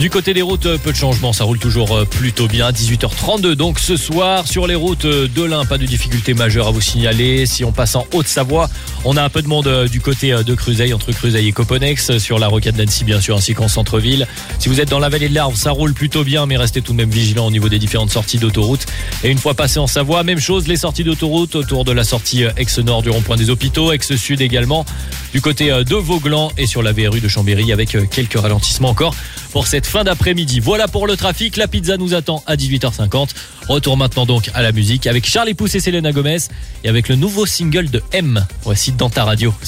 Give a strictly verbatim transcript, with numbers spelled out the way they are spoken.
Du côté des routes, peu de changements, ça roule toujours plutôt bien. dix-huit heures trente-deux donc ce soir sur les routes de l'Ain, pas de difficultés majeures à vous signaler. Si on passe en Haute-Savoie, on a un peu de monde du côté de Cruseille, entre Cruseille et Coponex, sur la rocade d'Annecy bien sûr, ainsi qu'en centre-ville. Si vous êtes dans la vallée de l'Arve, ça roule plutôt bien, mais restez tout de même vigilant au niveau des différentes sorties d'autoroute. Et une fois passé en Savoie, même chose, les sorties d'autoroute autour de la sortie ex-nord du rond-point des Hôpitaux, ex-sud également, du côté de Vauglan et sur la V R U de Chambéry, avec quelques ralentissements encore pour cette fin d'après-midi. Voilà pour le trafic, la pizza nous attend à dix-huit heures cinquante. Retour maintenant donc à la musique avec Charlie Pouce et Selena Gomez et avec le nouveau single de M. Voici dans ta radio.